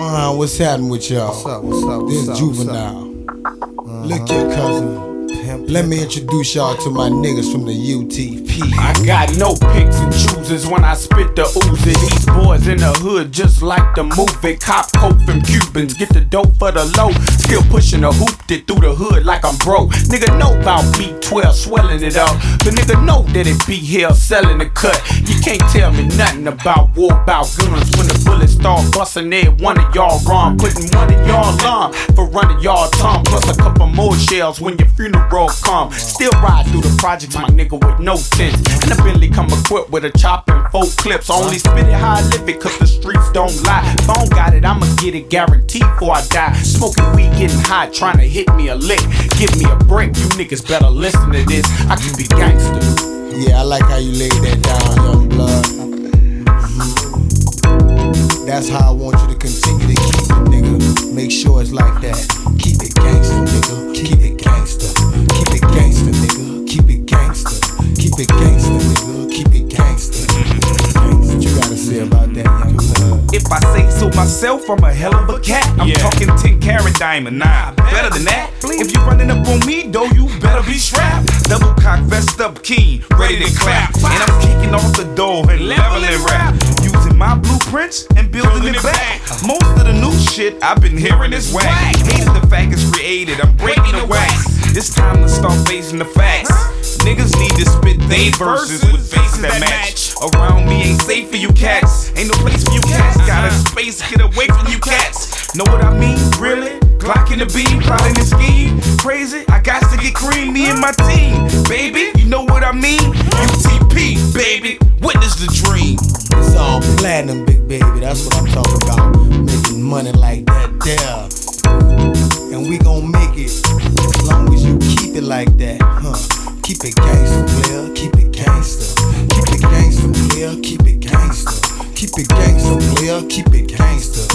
What's happening with y'all? This is Juvenile. Look here, cousin. Let me introduce y'all to my niggas from the UTP. I got no picks and choosers when I spit the Uzi. These boys in the hood just like the movie. Cop coke from Cubans, get the dope for the low. Still pushing the hooped it through the hood like I'm broke. Nigga know about B12 swelling it up. But nigga know that it be here selling the cut. You can't tell me nothing about war, about guns. When the bullets start busting it, one of y'all run. Putting one in y'all alarm for running y'all tongue. Plus a couple more shells when your funeral come. Still ride through the projects, my nigga, with no tents. And the Bentley come equipped with a chopper and 4 clips. Only spit it how I live it, cause the streets don't lie. If I don't got it, I'ma get it guaranteed before I die. Smoking weed, getting high, trying to hit me a lick. Give me a break, you niggas better listen to this. I can be gangster. Yeah, I like how you laid that down, young blood. That's how I want you to continue to keep it, nigga. Make sure it's like that. Keep it gangster, nigga. Keep it gangster. Keep it gangster, nigga. Keep it gangster. Keep it gangster, nigga. Keep it gangster. What you gotta say about that, young blood? If I say so myself, I'm a hell of a cat. I'm talking 10-carat diamond, nah, better than that. If you running up on me, though, you better be strapped. Double cock, vest up, keen, ready to clap. And I'm kicking off the door and leveling rap. Using my blueprints and building it back. Most of the new shit I've been hearing is whack. Hated the fact it's created, I'm breaking the wax. It's time to start facing the facts. Niggas need to spit they verses with faces that match. Around me ain't safe for you cats. Ain't no place for you cats. Got a space, get away from you cats. Know what I mean? Really? Glock in the beam, plotting the scheme. Crazy, I got to get cream, me and my team. Baby, you know what I mean? UTP, baby, witness the dream. It's all platinum, big baby, that's what I'm talking about. Making money like that there. And we gon' make it as long as you keep it like that, huh? Keep it gangster, player, keep it gangster. Keep it gangster, player, keep it gangster. Keep it gangster, player, keep it gangster.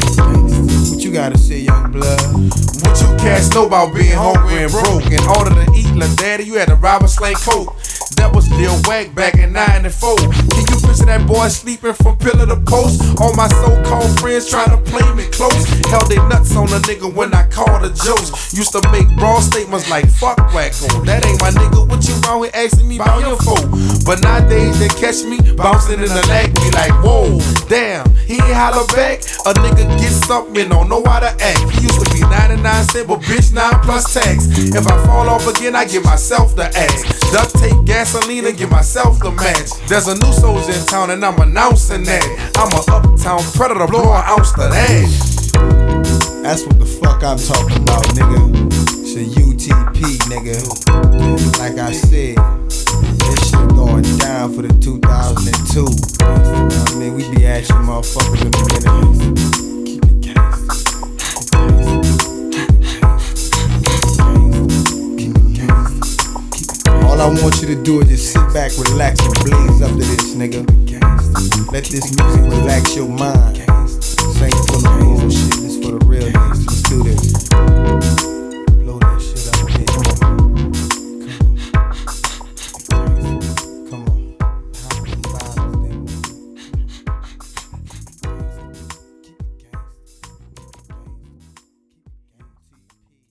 What you gotta say, young blood? What you cats know about being hungry and broke? In order to eat, la daddy, you had to rob a slave coat. That was Lil Wack back in 94. Can you picture that boy sleeping from pillar to post? All my so-called friends trying to play me close. Held they nuts on a nigga when I called a jokes. Used to make broad statements like fuck Wacko. That ain't my nigga, what you wrong with asking me about your foe? But nowadays they catch me bouncing in the leg, be like, whoa, damn, he ain't holler back. A nigga get something, don't know how to act. He used to be 99 cents, but bitch 9 plus tax. If I fall off again, I give myself the axe. Duct tape, gasoline, and give myself the match. There's a new soldier in town and I'm announcing that I'm a uptown predator, blow an ounce to that. That's what the fuck I'm talking about, nigga. It's a UTP, nigga. Like I said, this shit going down for the 2002. You know what I mean? We be asking motherfuckers in the minute. Keep it gangsta. All I want you to do is just sit back, relax, and blaze up to this, nigga. Let this music relax your mind. This ain't full of bullshit, it's for the real niggas. Let's do this.